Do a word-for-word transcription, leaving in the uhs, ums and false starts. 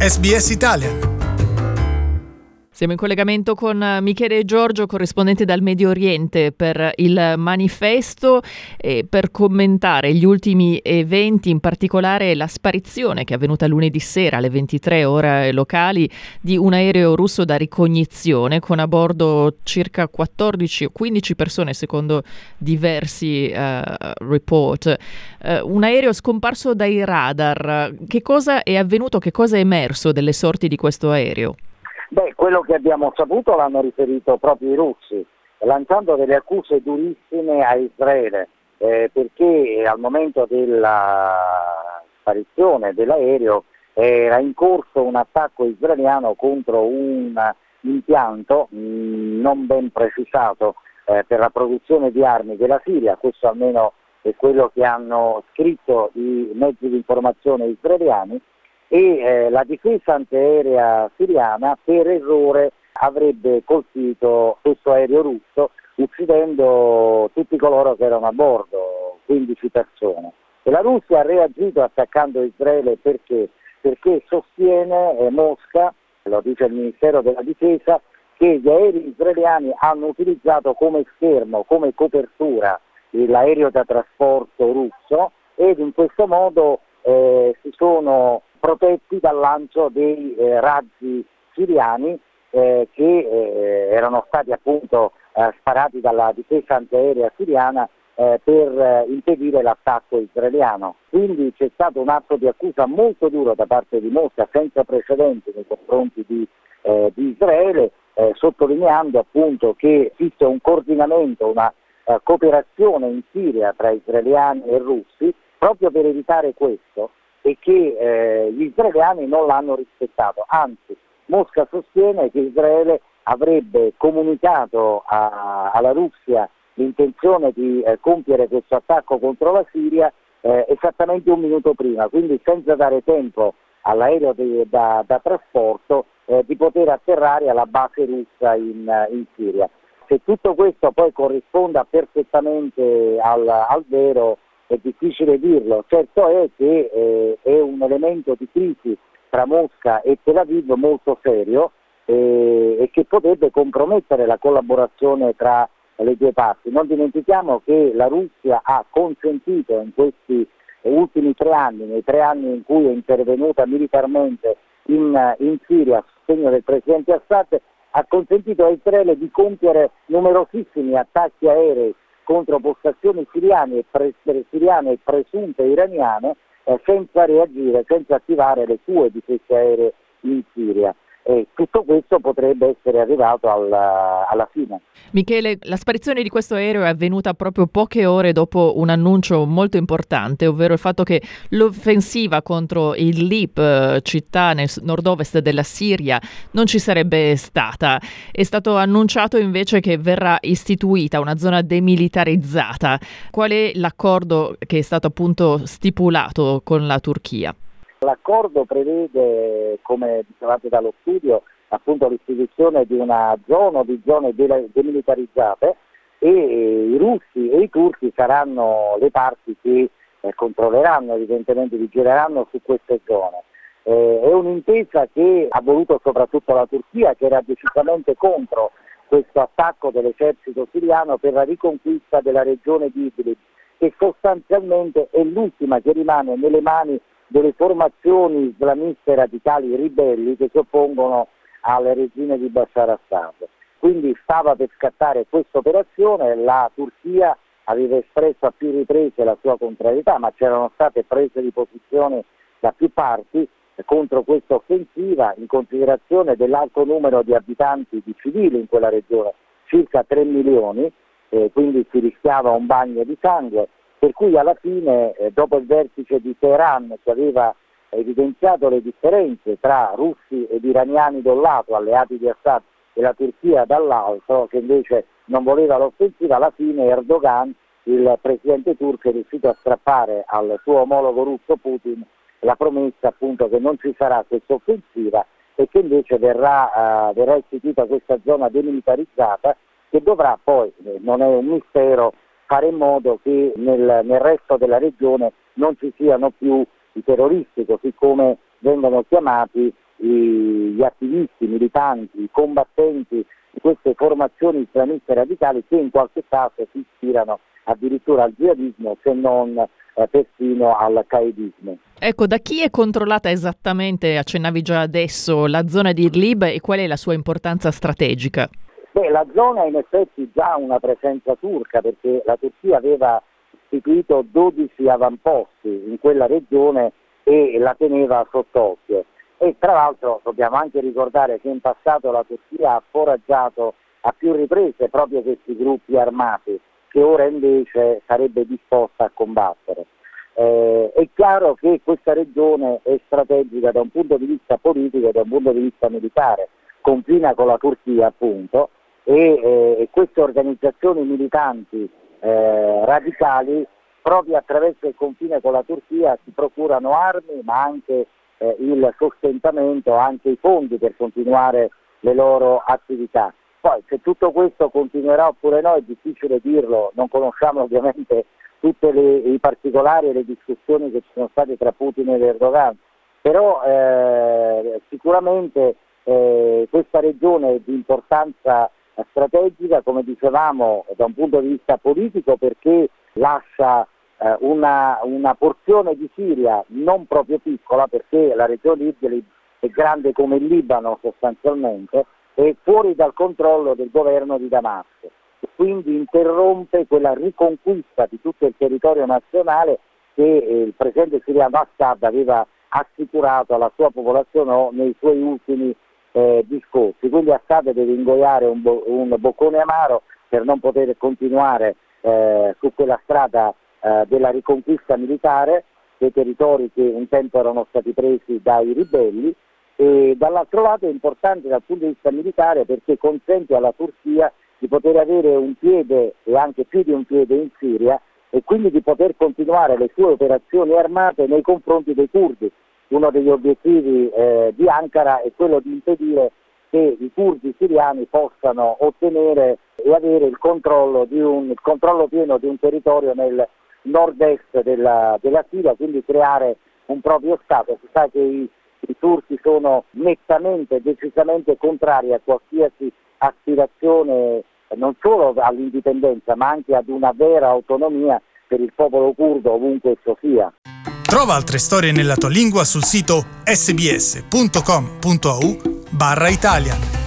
S B S Italian. Siamo in collegamento con Michele Giorgio, corrispondente dal Medio Oriente, per il manifesto e per commentare gli ultimi eventi, in particolare la sparizione che è avvenuta lunedì sera alle ventitré ore locali di un aereo russo da ricognizione con a bordo circa quattordici o quindici persone secondo diversi uh, report. Uh, un aereo scomparso dai radar. Che cosa è avvenuto? Che cosa è emerso delle sorti di questo aereo? Beh, quello che abbiamo saputo l'hanno riferito proprio i russi, lanciando delle accuse durissime a Israele, eh, perché al momento della sparizione dell'aereo era in corso un attacco israeliano contro un impianto mh, non ben precisato eh, per la produzione di armi della Siria. Questo almeno è quello che hanno scritto i mezzi di informazione israeliani. E eh, la difesa antiaerea siriana per errore avrebbe colpito questo aereo russo uccidendo tutti coloro che erano a bordo, quindici persone. E la Russia ha reagito attaccando Israele perché? Perché sostiene eh, Mosca, lo dice il Ministero della Difesa, che gli aerei israeliani hanno utilizzato come schermo, come copertura l'aereo da trasporto russo ed in questo modo eh, si sono protetti dal lancio dei eh, razzi siriani eh, che eh, erano stati appunto eh, sparati dalla difesa antiaerea siriana eh, per eh, impedire l'attacco israeliano. Quindi c'è stato un atto di accusa molto duro da parte di Mosca, senza precedenti nei confronti di, eh, di Israele, eh, sottolineando appunto che esiste un coordinamento, una eh, cooperazione in Siria tra israeliani e russi, proprio per evitare questo, e che eh, gli israeliani non l'hanno rispettato. Anzi, Mosca sostiene che Israele avrebbe comunicato a, alla Russia l'intenzione di eh, compiere questo attacco contro la Siria eh, esattamente un minuto prima, quindi senza dare tempo all'aereo di, da, da trasporto eh, di poter atterrare alla base russa in, in Siria. Se tutto questo poi corrisponda perfettamente al, al vero, è difficile dirlo. Certo è che eh, è un elemento di crisi tra Mosca e Tel Aviv molto serio eh, e che potrebbe compromettere la collaborazione tra le due parti. Non dimentichiamo che la Russia ha consentito in questi ultimi tre anni, nei tre anni in cui è intervenuta militarmente in, in Siria a sostegno del presidente Assad, ha consentito a Israele di compiere numerosissimi attacchi aerei contro postazioni siriane e, pre- siriane e presunte iraniane eh, senza reagire, senza attivare le sue difese aeree in Siria. E tutto questo potrebbe essere arrivato alla, alla fine. Michele, la sparizione di questo aereo è avvenuta proprio poche ore dopo un annuncio molto importante, ovvero il fatto che l'offensiva contro Idlib, città nel nord-ovest della Siria, non ci sarebbe stata. È stato annunciato invece che verrà istituita una zona demilitarizzata. Qual è l'accordo che è stato appunto stipulato con la Turchia? L'accordo prevede, come dicevate dallo studio, appunto l'istituzione di una zona o di zone demilitarizzate e i russi e i turchi saranno le parti che eh, controlleranno, evidentemente vigileranno su queste zone. Eh, è un'intesa che ha voluto soprattutto la Turchia, che era decisamente contro questo attacco dell'esercito siriano per la riconquista della regione di Idlib, che sostanzialmente è l'ultima che rimane nelle mani delle formazioni islamiste radicali ribelli che si oppongono al regime di Bashar Assad. Quindi stava per scattare questa operazione, la Turchia aveva espresso a più riprese la sua contrarietà, ma c'erano state prese di posizione da più parti contro questa offensiva in considerazione dell'alto numero di abitanti, di civili in quella regione, circa tre milioni, eh, quindi si rischiava un bagno di sangue. Per cui alla fine, eh, dopo il vertice di Teheran che aveva evidenziato le differenze tra russi ed iraniani da un lato, alleati di Assad, e la Turchia dall'altro, che invece non voleva l'offensiva, alla fine Erdogan, il presidente turco, è riuscito a strappare al suo omologo russo Putin la promessa appunto che non ci sarà questa offensiva e che invece verrà, uh, verrà istituita questa zona demilitarizzata che dovrà poi, eh, non è un mistero, fare in modo che nel, nel resto della regione non ci siano più i terroristi, così come vengono chiamati i, gli attivisti, i militanti, i combattenti di queste formazioni islamiste radicali che in qualche caso si ispirano addirittura al jihadismo, se non eh, persino al qaedismo. Ecco, da chi è controllata esattamente, accennavi già adesso, la zona di Idlib e qual è la sua importanza strategica? Beh, la zona ha in effetti già una presenza turca, perché la Turchia aveva istituito dodici avamposti in quella regione e la teneva sott'occhio. E tra l'altro dobbiamo anche ricordare che in passato la Turchia ha foraggiato a più riprese proprio questi gruppi armati, che ora invece sarebbe disposta a combattere. Eh, è chiaro che questa regione è strategica da un punto di vista politico e da un punto di vista militare, confina con la Turchia appunto, e eh, queste organizzazioni militanti eh, radicali proprio attraverso il confine con la Turchia si procurano armi, ma anche eh, il sostentamento, anche i fondi per continuare le loro attività. Poi se tutto questo continuerà oppure no è difficile dirlo, non conosciamo ovviamente tutti i particolari e le discussioni che ci sono state tra Putin ed Erdogan, però eh, sicuramente eh, questa regione è di importanza strategica, come dicevamo, da un punto di vista politico, perché lascia eh, una, una porzione di Siria non proprio piccola, perché la regione Idlib è grande come il Libano sostanzialmente, è fuori dal controllo del governo di Damasco, quindi interrompe quella riconquista di tutto il territorio nazionale che eh, il presidente siriano Assad aveva assicurato alla sua popolazione nei suoi ultimi eh, discorsi. Quindi Assad deve ingoiare un, bo- un boccone amaro per non poter continuare eh, su quella strada eh, della riconquista militare dei territori che un tempo erano stati presi dai ribelli. E dall'altro lato è importante dal punto di vista militare perché consente alla Turchia di poter avere un piede e anche più di un piede in Siria e quindi di poter continuare le sue operazioni armate nei confronti dei curdi. Uno degli obiettivi eh, di Ankara è quello di impedire che i curdi siriani possano ottenere e avere il controllo, di un, il controllo pieno di un territorio nel nord-est della, della Siria, quindi creare un proprio Stato. Si sa che i I turchi sono nettamente, decisamente contrari a qualsiasi aspirazione non solo all'indipendenza ma anche ad una vera autonomia per il popolo curdo ovunque esso sia. Trova altre storie nella tua lingua sul sito sbs punto com punto a u barra Italia.